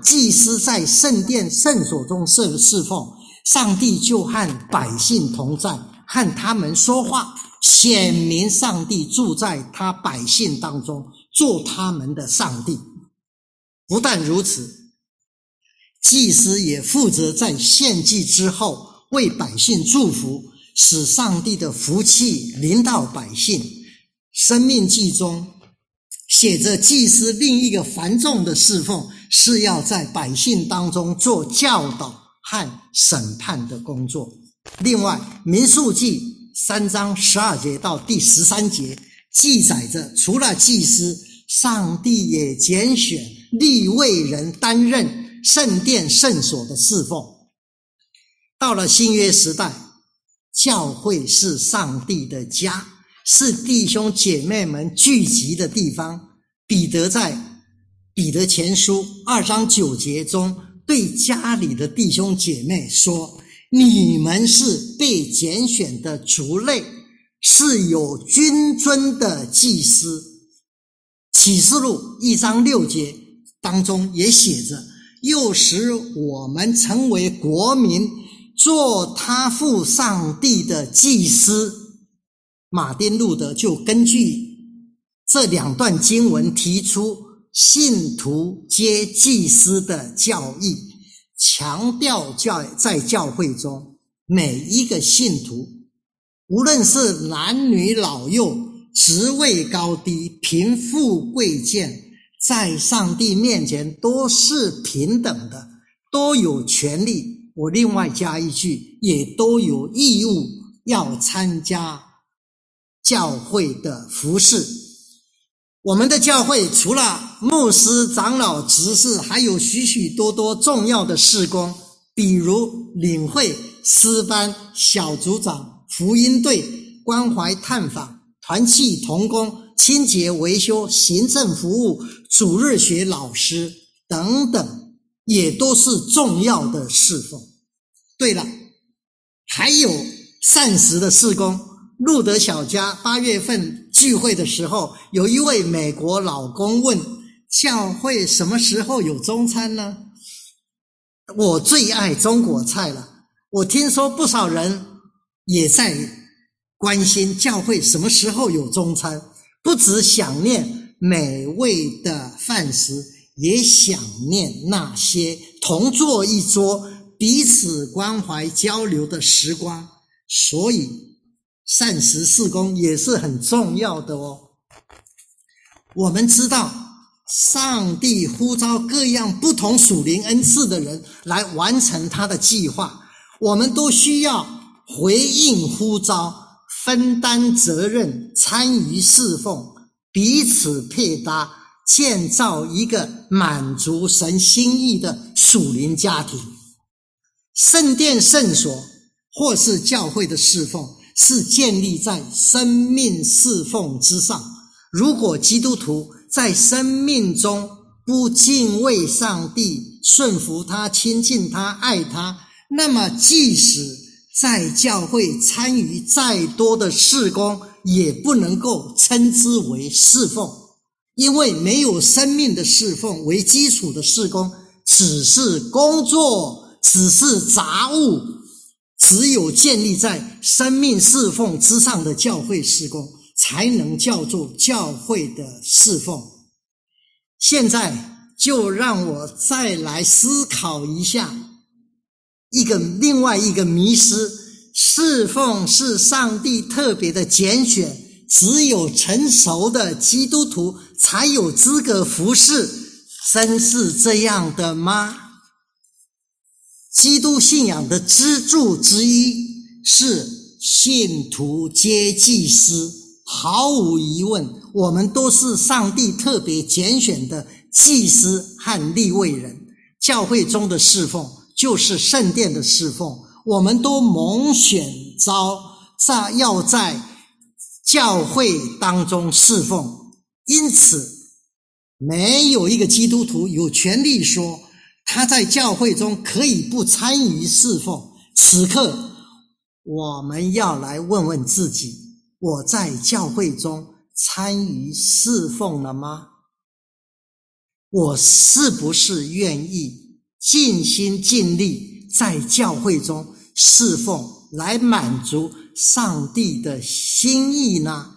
祭司在圣殿圣所中侍奉，上帝就和百姓同在，和他们说话，显明上帝住在他百姓当中，做他们的上帝。不但如此，祭司也负责在献祭之后为百姓祝福，使上帝的福气临到百姓。申命记中写着，祭司另一个繁重的侍奉是要在百姓当中做教导和审判的工作。另外，民数记3章12节到第13节记载着，除了祭司，上帝也拣选利未人担任圣殿圣所的侍奉。到了新约时代，教会是上帝的家，是弟兄姐妹们聚集的地方。彼得在彼得前书2章9节中对家里的弟兄姐妹说，你们是被拣选的族类，是有君尊的祭司。启示录1章6节当中也写着，又使我们成为国民，做他父上帝的祭司。马丁路德就根据这2段经文提出信徒皆祭司的教义，强调在教会中每一个信徒，无论是男女老幼，职位高低，贫富贵贱，在上帝面前都是平等的，都有权利，我另外加一句，也都有义务要参加教会的服事。我们的教会除了牧师、长老、执事，还有许许多多重要的事工，比如领会、诗班、小组长、福音队、关怀探访、团契同工、清洁维修、行政服务、主日学老师等等，也都是重要的事奉。对了，还有膳食的事工。路德小家8月份聚会的时候，有一位美国老公问，教会什么时候有中餐呢？我最爱中国菜了，我听说不少人也在关心教会什么时候有中餐，不只想念美味的饭食，也想念那些同坐一桌彼此关怀交流的时光。所以膳食事工也是很重要的哦。我们知道上帝呼召各样不同属灵恩赐的人来完成他的计划，我们都需要回应呼召，分担责任，参与侍奉，彼此配搭，建造一个满足神心意的属灵家庭。圣殿圣所或是教会的侍奉是建立在生命侍奉之上。如果基督徒在生命中不敬畏上帝，顺服他，亲近他，爱他，那么即使在教会参与再多的事工，也不能够称之为侍奉。因为没有生命的侍奉为基础的事工只是工作，只是杂物。只有建立在生命侍奉之上的教会事工，才能叫做教会的侍奉。现在就让我再来思考一下另外一个迷思，侍奉是上帝特别的拣选，只有成熟的基督徒才有资格服侍，真是这样的吗？基督信仰的支柱之一是信徒皆祭司，毫无疑问，我们都是上帝特别拣选的祭司和利未人。教会中的侍奉就是圣殿的侍奉，我们都蒙选召要在教会当中侍奉，因此没有一个基督徒有权利说他在教会中可以不参与侍奉。此刻我们要来问问自己，我在教会中参与侍奉了吗？ 我是不是愿意尽心尽力在教会中侍奉，来满足上帝的心意呢？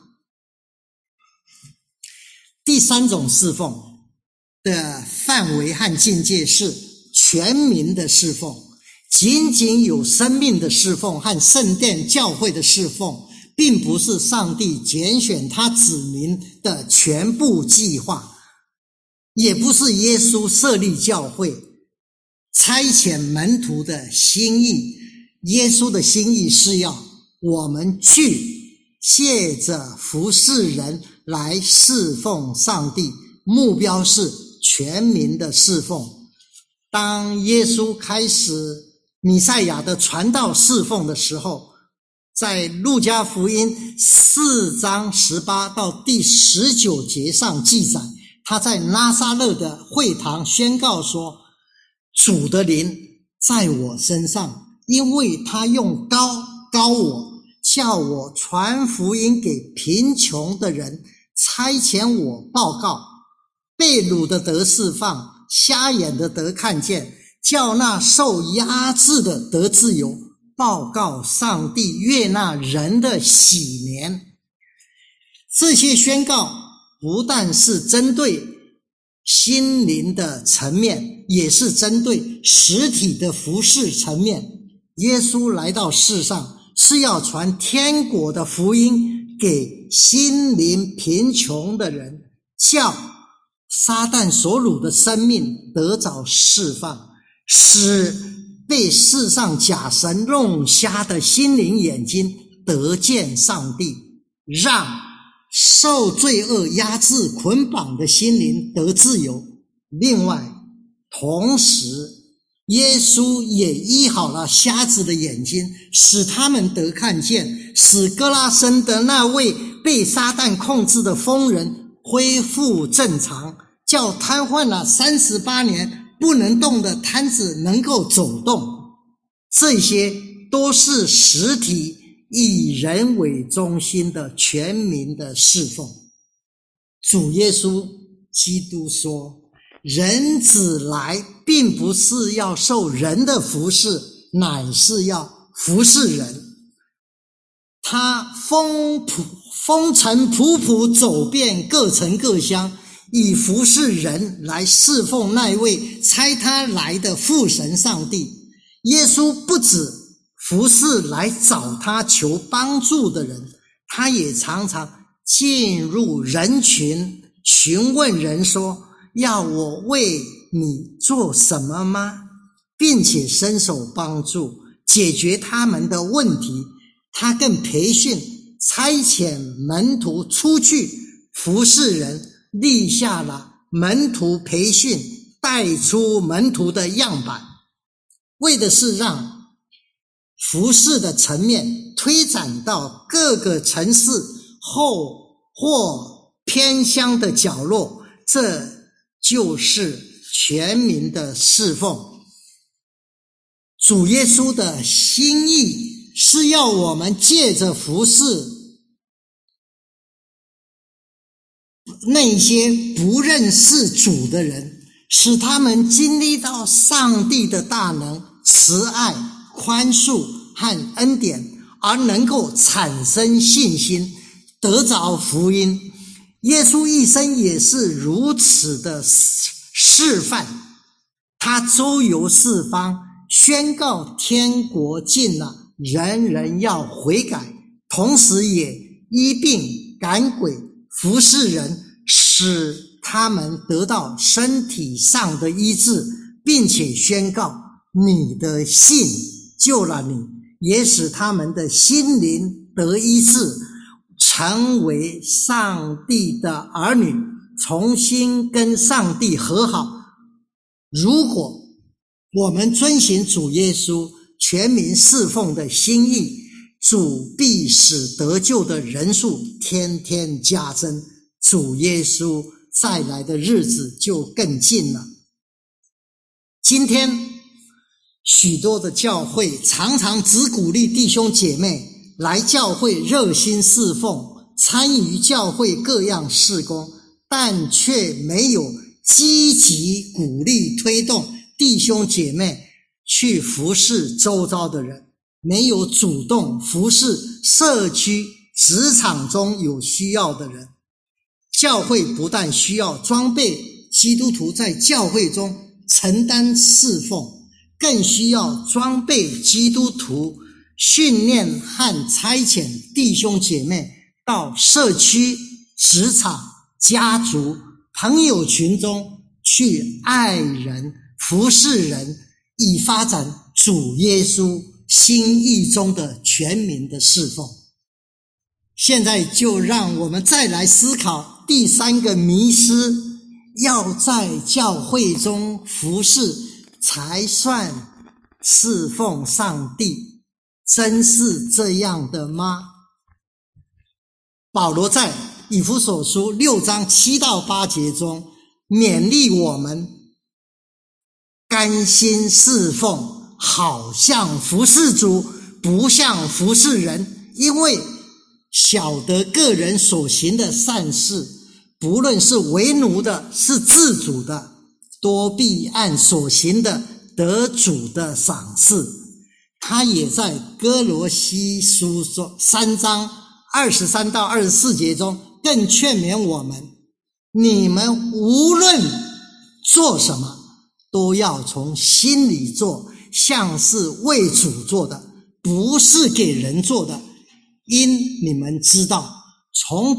第三种侍奉的范围和境界是全民的侍奉，仅仅有生命的侍奉和圣殿教会的侍奉，并不是上帝拣选他子民的全部计划，也不是耶稣设立教会差遣门徒的心意。耶稣的心意是要我们去借着服侍人来侍奉上帝，目标是全民的侍奉。当耶稣开始弥赛亚的传道侍奉的时候，在路加福音4章18到第19节上记载，他在拿撒勒的会堂宣告说，主的灵在我身上，因为他用膏我，叫我传福音给贫穷的人，差遣我报告被掳的得释放，瞎眼的得看见，叫那受压制的得自由，报告上帝悦纳人的喜年。这些宣告不但是针对心灵的层面，也是针对实体的服事层面。耶稣来到世上是要传天国的福音给心灵贫穷的人，叫撒旦所掳的生命得着释放，使被世上假神弄瞎的心灵眼睛得见上帝，让受罪恶压制捆绑的心灵得自由。另外，同时耶稣也医好了瞎子的眼睛，使他们得看见，使哥拉森的那位被撒旦控制的疯人恢复正常，叫瘫痪了38年不能动的瘫子能够走动。这些都是实体以人为中心的全民的侍奉。主耶稣基督说，人子来并不是要受人的服侍，乃是要服侍人。他风尘仆仆走遍各城各乡，以服侍人来侍奉那位差他来的父神上帝。耶稣不止服侍来找他求帮助的人，他也常常进入人群，询问人说，要我为你做什么吗？并且伸手帮助解决他们的问题。他更培训差遣门徒出去服侍人，立下了门徒培训带出门徒的样板，为的是让服侍的层面推展到各个城市或偏乡的角落，这就是全民的侍奉。主耶稣的心意是要我们借着服侍那些不认识主的人，使他们经历到上帝的大能、慈爱、宽恕和恩典，而能够产生信心，得着福音。耶稣一生也是如此的示范，他周游四方，宣告天国近了，人人要悔改，同时也医病赶鬼，服侍人，使他们得到身体上的医治，并且宣告你的信救了你，也使他们的心灵得医治，成为上帝的儿女，重新跟上帝和好。如果我们遵行主耶稣全民侍奉的心意，主必使得救的人数天天加增，主耶稣再来的日子就更近了。今天许多的教会常常只鼓励弟兄姐妹来教会热心侍奉，参与教会各样事工，但却没有积极鼓励推动弟兄姐妹去服侍周遭的人，没有主动服侍社区职场中有需要的人。教会不但需要装备基督徒在教会中承担侍奉，更需要装备基督徒训练和差遣弟兄姐妹到社区、职场、家族、朋友群中去爱人、服侍人，以发展主耶稣心意中的全民的侍奉。现在就让我们再来思考第三个迷思，要在教会中服侍才算侍奉上帝，真是这样的吗？保罗在以弗所书6章7到8节中勉励我们甘心侍奉，好像服侍主，不像服侍人，因为晓得个人所行的善事，不论是为奴的，是自主的，多必按所行的得主的赏赐。他也在哥罗西书3章23到24节中更劝勉我们，你们无论做什么，都要从心里做，像是为主做的，不是给人做的，因你们知道，从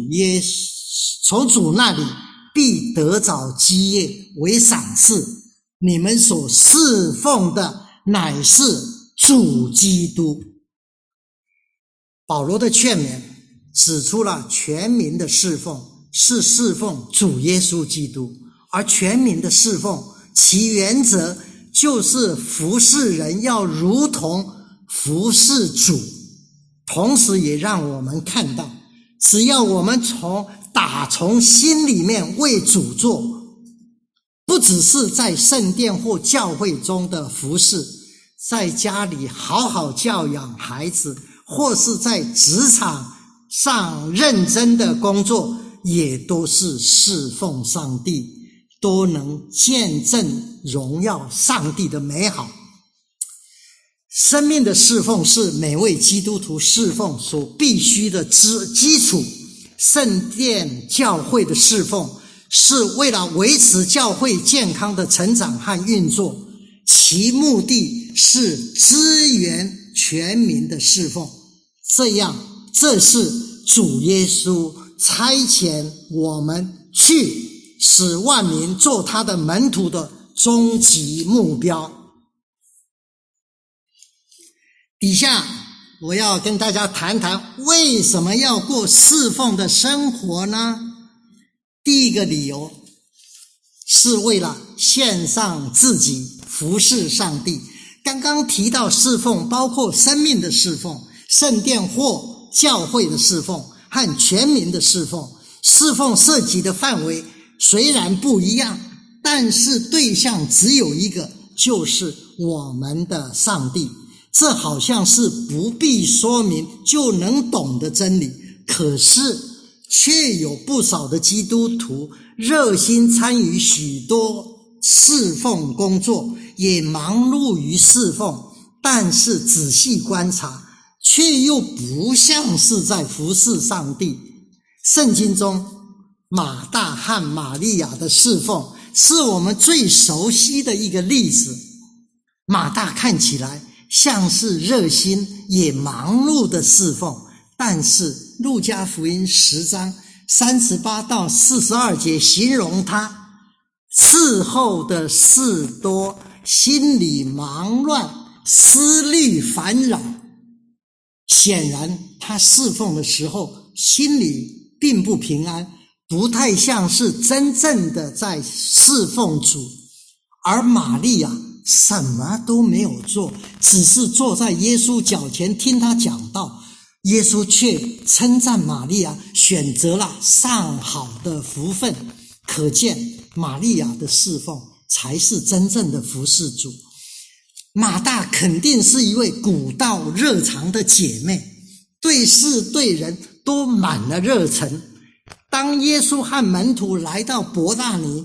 主那里必得着基业为赏赐。你们所侍奉的乃是主基督。保罗的劝勉指出了全民的侍奉是侍奉主耶稣基督，而全民的侍奉其原则就是服侍人要如同服侍主。同时也让我们看到，只要我们从心里面为主做，不只是在圣殿或教会中的服侍，在家里好好教养孩子，或是在职场上认真的工作，也都是侍奉上帝，都能见证荣耀上帝的美好。生命的侍奉是每位基督徒侍奉所必须的基础。圣殿教会的侍奉是为了维持教会健康的成长和运作，其目的是支援全民的侍奉。这是主耶稣差遣我们去使万民做他的门徒的终极目标。底下我要跟大家谈谈为什么要过侍奉的生活呢？第一个理由是为了献上自己服侍上帝。刚刚提到侍奉包括生命的侍奉、圣殿或教会的侍奉和全民的侍奉。侍奉涉及的范围虽然不一样，但是对象只有一个，就是我们的上帝。这好像是不必说明就能懂的真理，可是却有不少的基督徒热心参与许多侍奉工作，也忙碌于侍奉，但是仔细观察，却又不像是在服侍上帝。圣经中马大和玛利亚的侍奉是我们最熟悉的一个例子。马大看起来像是热心也忙碌的侍奉，但是路加福音10章38到42节形容他伺候的事多，心里忙乱，思虑烦扰。显然他侍奉的时候心里并不平安，不太像是真正的在侍奉主。而玛利亚什么都没有做，只是坐在耶稣脚前听他讲道。耶稣却称赞玛利亚选择了上好的福分，可见玛利亚的侍奉才是真正的服侍主。马大肯定是一位古道热肠的姐妹，对事对人都满了热忱。当耶稣和门徒来到伯大尼，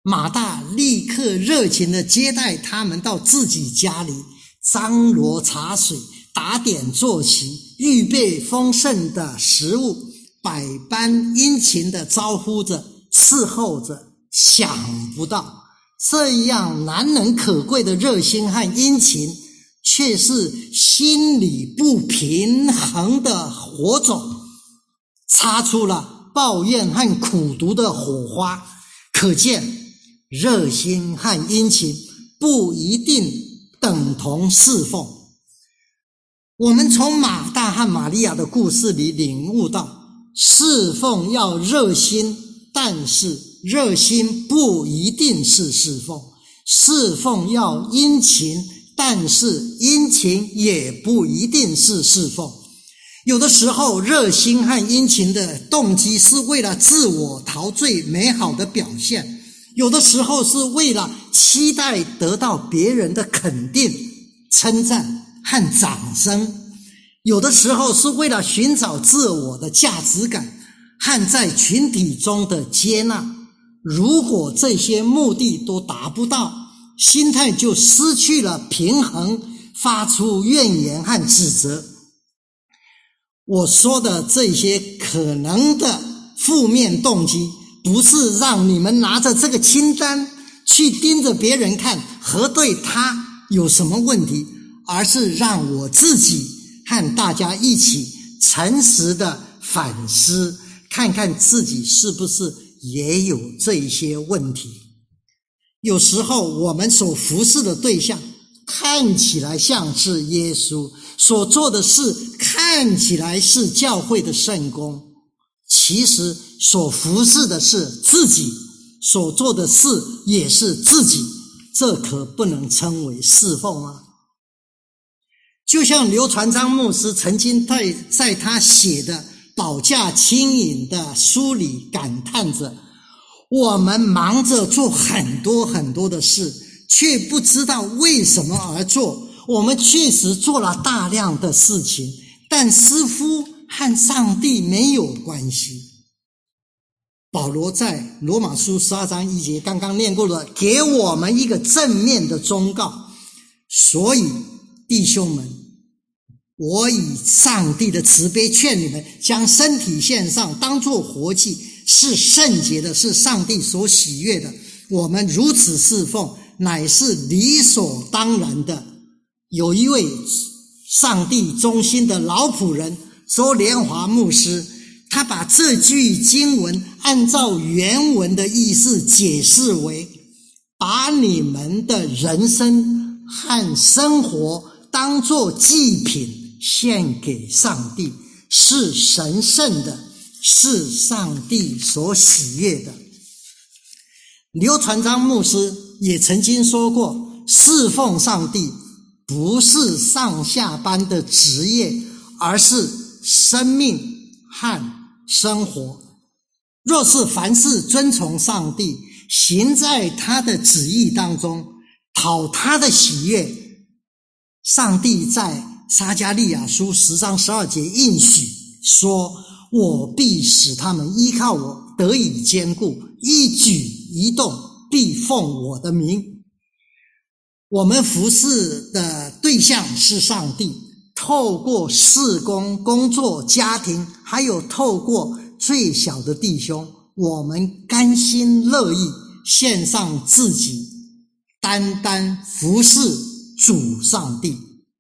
马大立刻热情地接待他们到自己家里，张罗茶水，打点坐席，预备丰盛的食物，百般殷勤地招呼着，伺候着。想不到这样难能可贵的热心和殷勤，却是心里不平衡的火种，擦出了抱怨和苦毒的火花。可见热心和殷勤不一定等同侍奉。我们从马大和玛利亚的故事里领悟到，侍奉要热心，但是热心不一定是侍奉；侍奉要殷勤，但是殷勤也不一定是侍奉。有的时候，热心和殷勤的动机是为了自我陶醉美好的表现，有的时候是为了期待得到别人的肯定、称赞和掌声，有的时候是为了寻找自我的价值感和在群体中的接纳。如果这些目的都达不到，心态就失去了平衡，发出怨言和指责。我说的这些可能的负面动机，不是让你们拿着这个清单去盯着别人看，核对他有什么问题，而是让我自己和大家一起诚实的反思，看看自己是不是也有这些问题。有时候我们所服侍的对象看起来像是耶稣，所做的事看起来是教会的圣工，其实所服侍的是自己，所做的事也是自己，这可不能称为侍奉啊。就像刘传章牧师曾经在他写的《保驾轻引》的书里感叹着，我们忙着做很多很多的事，却不知道为什么而做。我们确实做了大量的事情，但似乎和上帝没有关系。保罗在罗马书12章1节刚刚念过了，给我们一个正面的忠告。所以弟兄们，我以上帝的慈悲劝你们，将身体献上，当作活祭，是圣洁的，是上帝所喜悦的。我们如此侍奉，乃是理所当然的。有一位上帝忠心的老仆人周连华牧师，他把这句经文按照原文的意思解释为，把你们的人生和生活当作祭品献给上帝，是神圣的，是上帝所喜悦的。刘传章牧师也曾经说过，侍奉上帝不是上下班的职业，而是生命和生活。若是凡事遵从上帝，行在他的旨意当中，讨他的喜悦，上帝在撒迦利亚书10章12节应许说，我必使他们依靠我，得以坚固，一举一动必奉我的名。我们服侍的对象是上帝，透过事工、工作、家庭，还有透过最小的弟兄，我们甘心乐意献上自己，单单服侍主上帝。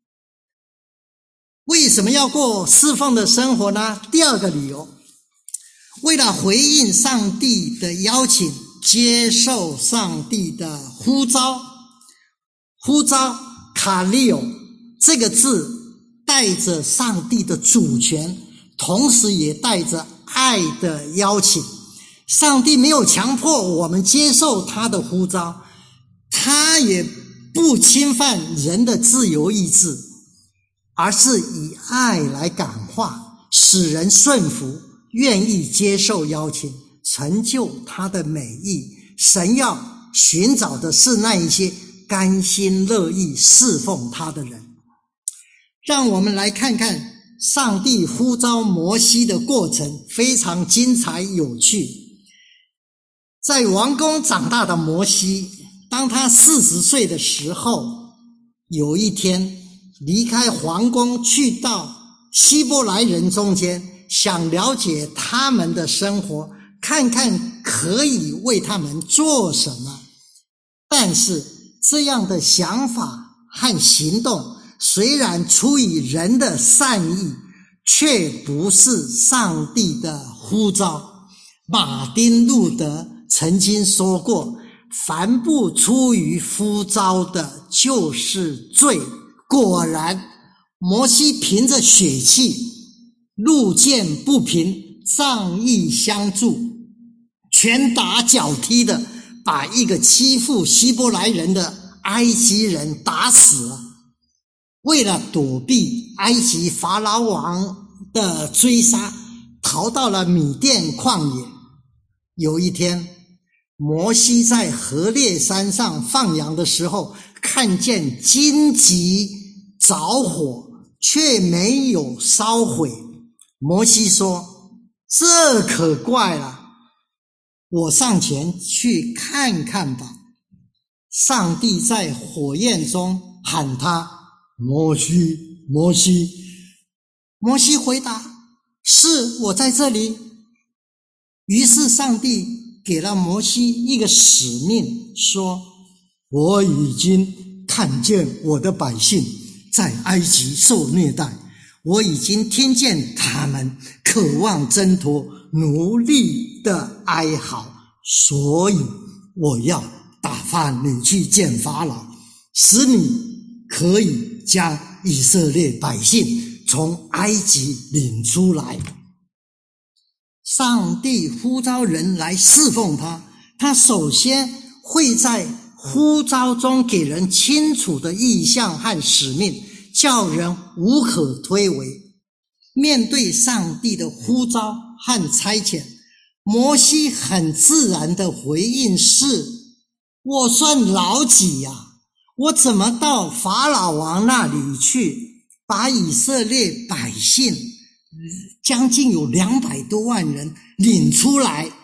为什么要过侍奉的生活呢？第二个理由，为了回应上帝的邀请，接受上帝的呼召。呼召卡利欧这个字带着上帝的主权，同时也带着爱的邀请。上帝没有强迫我们接受他的呼召，他也不侵犯人的自由意志，而是以爱来感化，使人顺服，愿意接受邀请，成就他的美意。神要寻找的是那一些甘心乐意侍奉他的人。让我们来看看上帝呼召摩西的过程，非常精彩有趣。 在王宫长大的摩西，当他40岁的时候，有一天离开皇宫，去到希伯来人中间，想了解他们的生活，看看可以为他们做什么。但是这样的想法和行动虽然出于人的善意，却不是上帝的呼召。马丁路德曾经说过，凡不出于呼召的就是罪。果然，摩西凭着血气，路见不平，仗义相助，拳打脚踢的把一个欺负希伯来人的埃及人打死了。为了躲避埃及法老王的追杀，逃到了米甸旷野。有一天，摩西在何烈山上放羊的时候，看见荆棘着火，却没有烧毁。摩西说：这可怪了，我上前去看看吧。上帝在火焰中喊他：摩西，摩西。摩西回答：是，我在这里。于是上帝给了摩西一个使命，说：我已经看见我的百姓在埃及受虐待，我已经听见他们渴望挣脱奴隶的哀嚎，所以我要打发你去见法老，使你可以将以色列百姓从埃及领出来。上帝呼召人来侍奉他，他首先会在呼召中给人清楚的意向和使命，叫人无可推诿。面对上帝的呼召和差遣，摩西很自然的回应是：我算老几呀？我怎么到法老王那里去，把以色列百姓将近有200多万人领出来？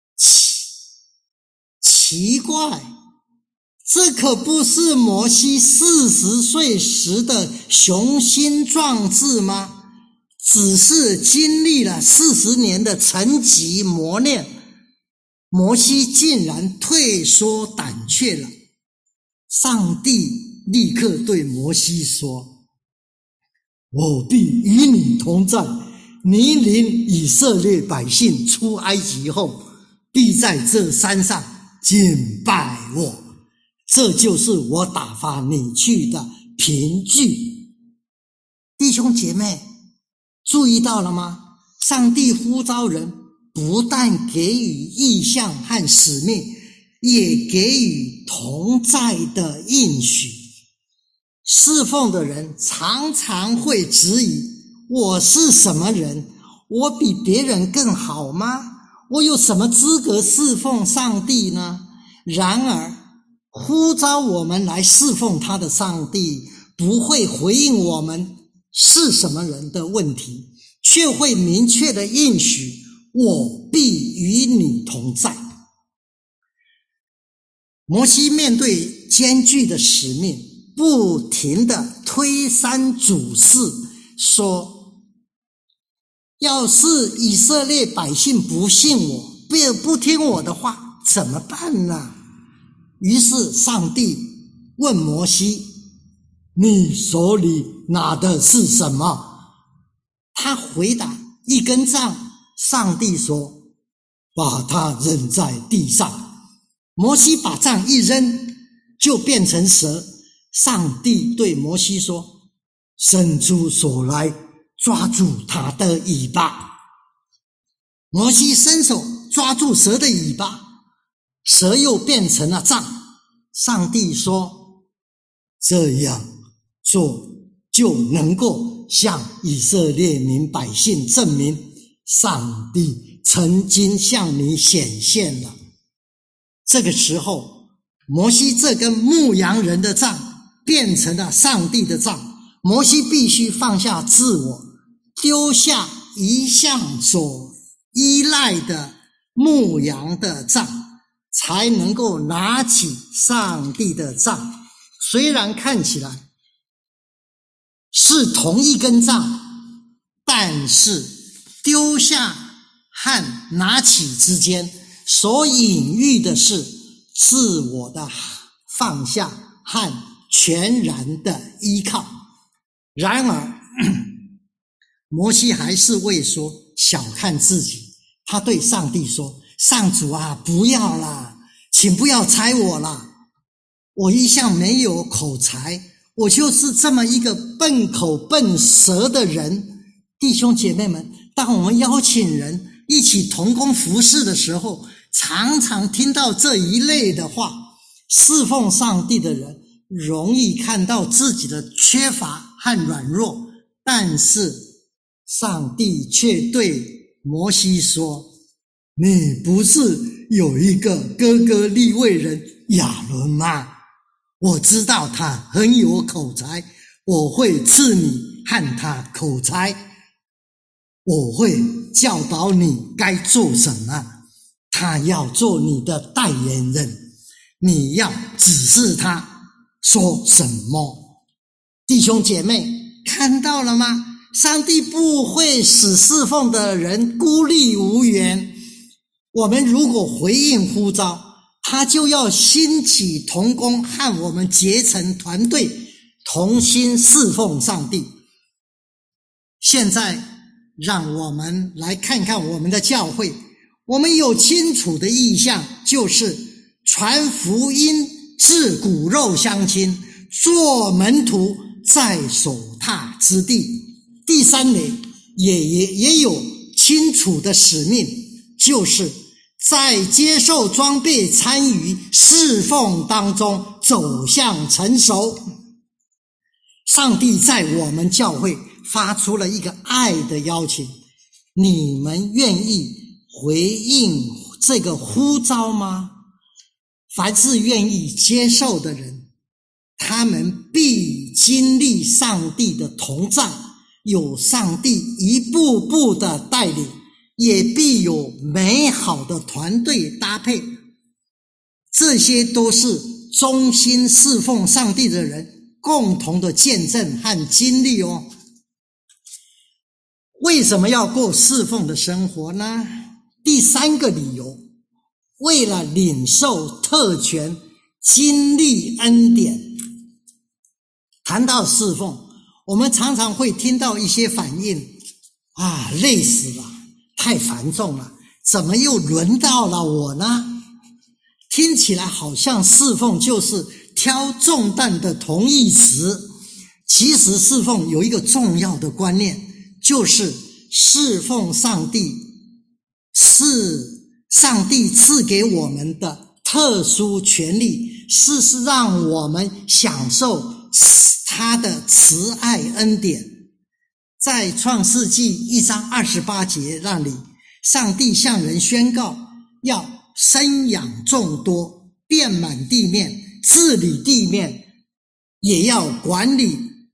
奇怪，这可不是摩西40岁时的雄心壮志吗？只是经历了40年的沉寂磨练，摩西竟然退缩胆怯了。上帝立刻对摩西说：我必与你同在，你领以色列百姓出埃及后，必在这山上敬拜我，这就是我打发你去的凭据。弟兄姐妹，注意到了吗？上帝呼召人不但给予意向和使命，也给予同在的应许。侍奉的人常常会质疑：我是什么人？我比别人更好吗？我有什么资格侍奉上帝呢？然而，呼召我们来侍奉他的上帝，不会回应我们是什么人的问题，却会明确的应许：我必与你同在。摩西面对艰巨的使命，不停地推三阻四，说：要是以色列百姓不信我，不听我的话，怎么办呢？于是上帝问摩西：你手里拿的是什么？他回答：一根杖。上帝说：把它扔在地上。摩西把杖一扔，就变成蛇。上帝对摩西说：伸出手来，抓住它的尾巴。摩西伸手抓住蛇的尾巴，蛇又变成了杖。上帝说：这样做就能够向以色列民百姓证明，上帝曾经向你显现了。这个时候，摩西这根牧羊人的杖变成了上帝的杖。摩西必须放下自我，丢下一向所依赖的牧羊的杖， 才能够拿起上帝的杖。虽然看起来是同一根杖，但是丢下和拿起之间所隐喻的是自我的放下和全然的依靠。然而摩西还是未说小看自己，他对上帝说，上主啊，不要啦，请不要拆我啦，我一向没有口才，我就是这么一个笨口笨舌的人。弟兄姐妹们，当我们邀请人一起同工服事的时候，常常听到这一类的话。侍奉上帝的人容易看到自己的缺乏和软弱，但是上帝却对摩西说，你不是有一个哥哥利未人亚伦吗？我知道他很有口才，我会赐你和他口才，我会教导你该做什么，他要做你的代言人，你要指示他说什么。弟兄姐妹，看到了吗？上帝不会使侍奉的人孤立无援。我们如果回应呼召，他就要兴起同工，和我们结成团队，同心侍奉上帝。现在让我们来看看我们的教会，我们有清楚的意向，就是传福音至骨肉相亲，做门徒在手踏之地。第三类也有清楚的使命，就是在接受装备参与侍奉当中走向成熟。上帝在我们教会发出了一个爱的邀请，你们愿意回应这个呼召吗？凡是愿意接受的人，他们必经历上帝的同在，有上帝一步步的带领，也必有美好的团队搭配。这些都是忠心侍奉上帝的人共同的见证和经历哦。为什么要过侍奉的生活呢？第三个理由，为了领受特权，经历恩典。谈到侍奉，我们常常会听到一些反应，累死了，太繁重了，怎么又轮到了我呢？听起来好像侍奉就是挑重担的同义词。其实侍奉有一个重要的观念，就是侍奉上帝是上帝赐给我们的特殊权利，是让我们享受他的慈爱恩典。在创世纪1章28节那里，上帝向人宣告，要生养众多，遍满地面，治理地面，也要管理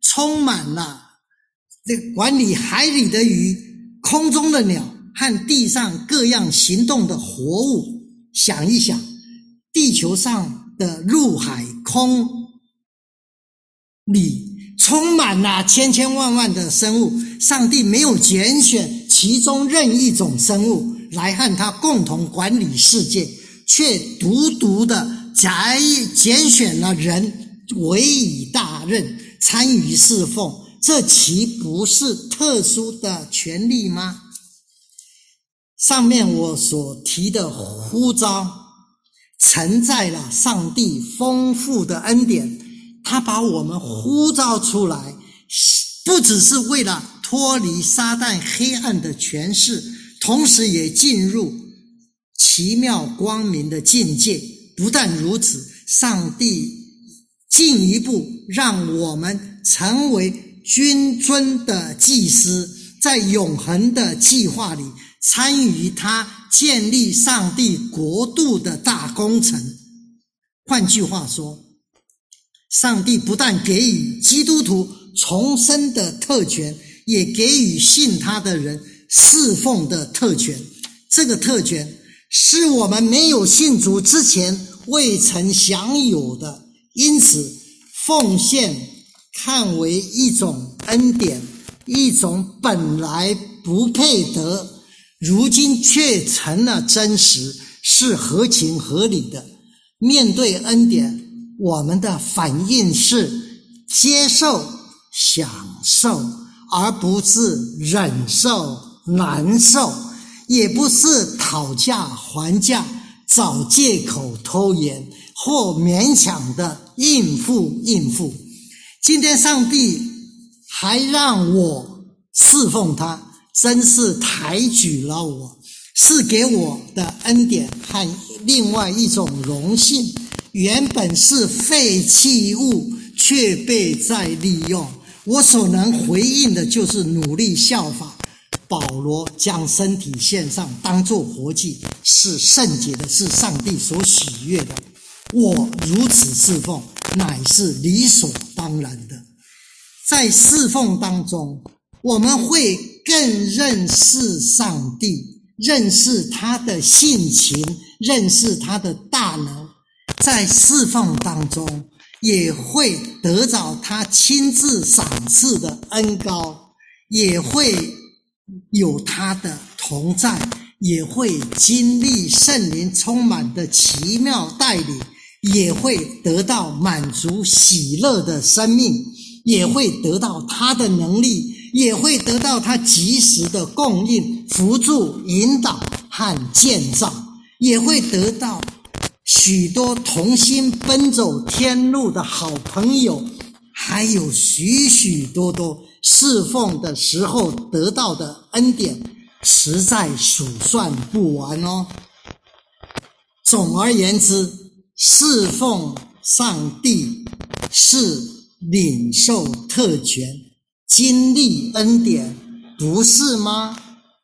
管理海里的鱼，空中的鸟和地上各样行动的活物。想一想，地球上的陆海空里充满了千千万万的生物，上帝没有拣选其中任一种生物来和他共同管理世界，却独独的拣选了人委以大任，参与侍奉，这岂不是特殊的权利吗？上面我所提的呼召承载了上帝丰富的恩典，他把我们呼召出来，不只是为了脱离撒旦黑暗的权势，同时也进入奇妙光明的境界。不但如此，上帝进一步让我们成为君尊的祭司，在永恒的计划里参与他建立上帝国度的大工程。换句话说，上帝不但给予基督徒重生的特权，也给予信他的人侍奉的特权。这个特权是我们没有信主之前未曾享有的，因此奉献看为一种恩典，一种本来不配得，如今却成了真实，是合情合理的。面对恩典，我们的反应是接受、享受，而不是忍受、难受，也不是讨价还价，找借口拖延，或勉强的应付。今天上帝还让我侍奉他，真是抬举了我，是给我的恩典和另外一种荣幸。原本是废弃物，却被再利用。我所能回应的就是努力效法保罗，将身体献上，当作活祭，是圣洁的，是上帝所喜悦的。我如此侍奉，乃是理所当然的。在侍奉当中，我们会更认识上帝，认识他的性情，认识他的大能。在侍奉当中，也会得到他亲自赏赐的恩膏，也会有他的同在，也会经历圣灵充满的奇妙带领，也会得到满足喜乐的生命，也会得到他的能力，也会得到他及时的供应、扶助、引导和建造，也会得到许多同心奔走天路的好朋友，还有许许多多侍奉的时候得到的恩典，实在数算不完哦。总而言之，侍奉上帝是领受特权，经历恩典，不是吗？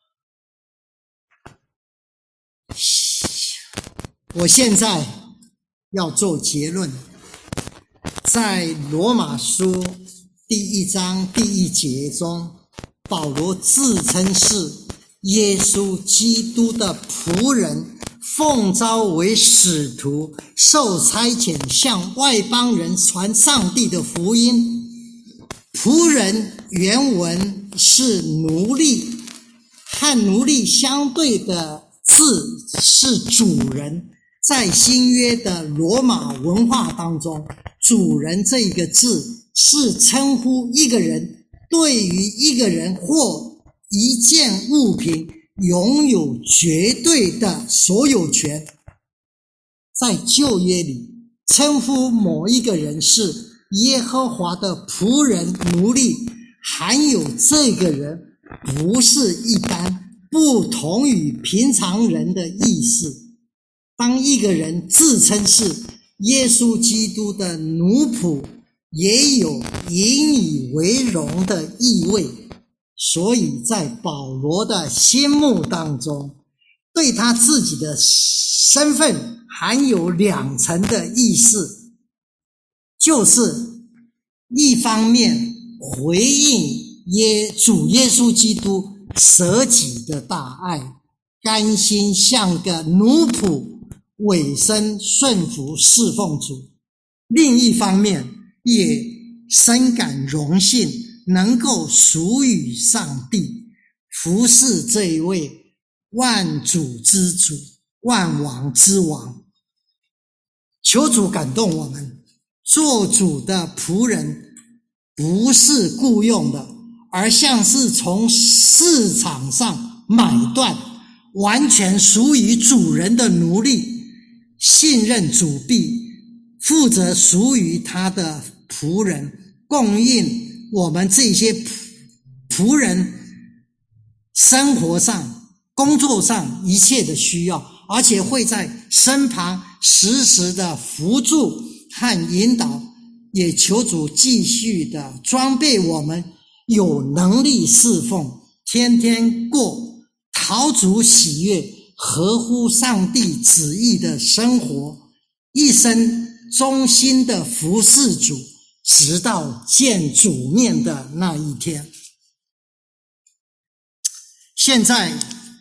我现在要做结论，在罗马书第1章第1节中，保罗自称是耶稣基督的仆人，奉召为使徒，受差遣向外邦人传上帝的福音。仆人原文是奴隶，和奴隶相对的字是主人。在新约的罗马文化当中，主人这一个字是称呼一个人对于一个人或一件物品拥有绝对的所有权。在旧约里，称呼某一个人是耶和华的仆人、奴隶，含有这个人不是一般，不同于平常人的意思。当一个人自称是耶稣基督的奴仆，也有引以为荣的意味。所以在保罗的心目当中，对他自己的身份含有2层的意思，就是一方面回应主耶稣基督舍己的大爱，甘心像个奴仆委身顺服侍奉主，另一方面也深感荣幸，能够属于上帝，服侍这一位万主之主、万王之王。求主感动我们，做主的仆人不是雇用的，而像是从市场上买断，完全属于主人的奴隶，信任主婢，负责属于他的仆人，供应我们这些仆人生活上、工作上一切的需要，而且会在身旁时时的扶助和引导。也求主继续的装备我们，有能力侍奉，天天过讨主喜悦、合乎上帝旨意的生活，一生忠心的服侍主，直到见主面的那一天。现在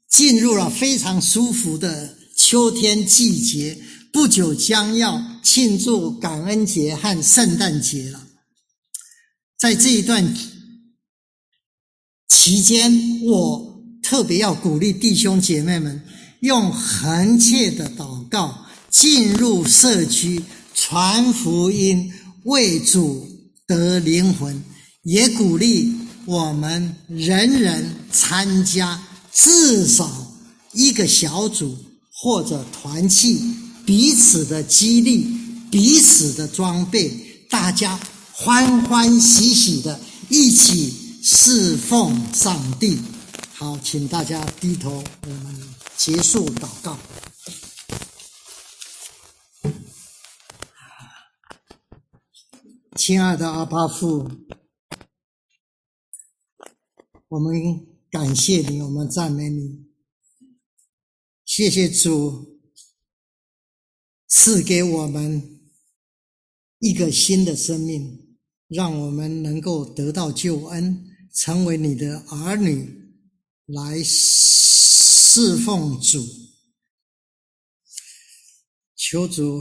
进入了非常舒服的秋天季节，不久将要庆祝感恩节和圣诞节了。在这一段期间，我特别要鼓励弟兄姐妹们用恒切的祷告进入社区传福音，为主得灵魂，也鼓励我们人人参加至少一个小组或者团契，彼此的激励，彼此的装备，大家欢欢喜喜的一起侍奉上帝。好，请大家低头，我们结束祷告。亲爱的阿爸父，我们感谢你，我们赞美你。谢谢主赐给我们一个新的生命，让我们能够得到救恩，成为你的儿女，来侍奉主。求主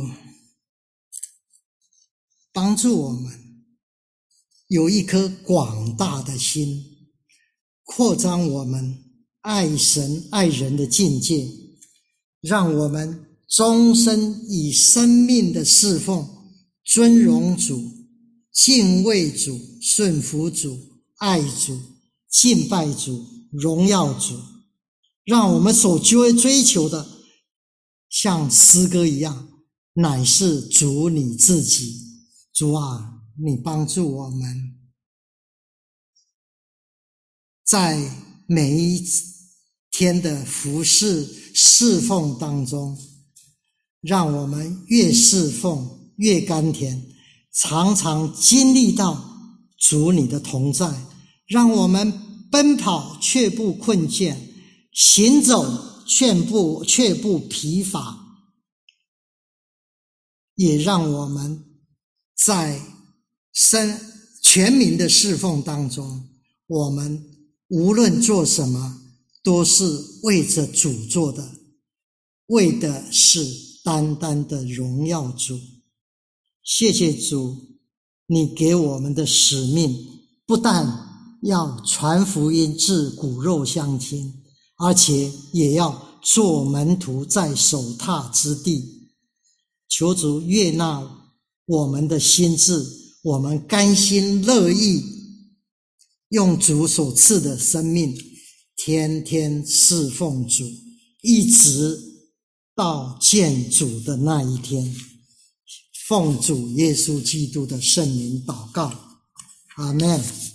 帮助我们有一颗广大的心，扩张我们爱神爱人的境界，让我们终身以生命的侍奉尊荣主，敬畏主，顺服主，爱主，敬拜主，荣耀主。让我们所追求的像诗歌一样，乃是主你自己。主啊，你帮助我们在每一天的服侍侍奉当中，让我们越侍奉越甘甜，常常经历到主你的同在，让我们奔跑却不困倦，行走却不疲乏，也让我们在全民的侍奉当中，我们无论做什么都是为着主做的，为的是单单的荣耀主。谢谢主，你给我们的使命不但要传福音至骨肉相亲，而且也要做门徒在手踏之地。求主悦纳我们的心志，我们甘心乐意用主所赐的生命天天侍奉主，一直到见主的那一天。奉主耶稣基督的圣名祷告，阿们。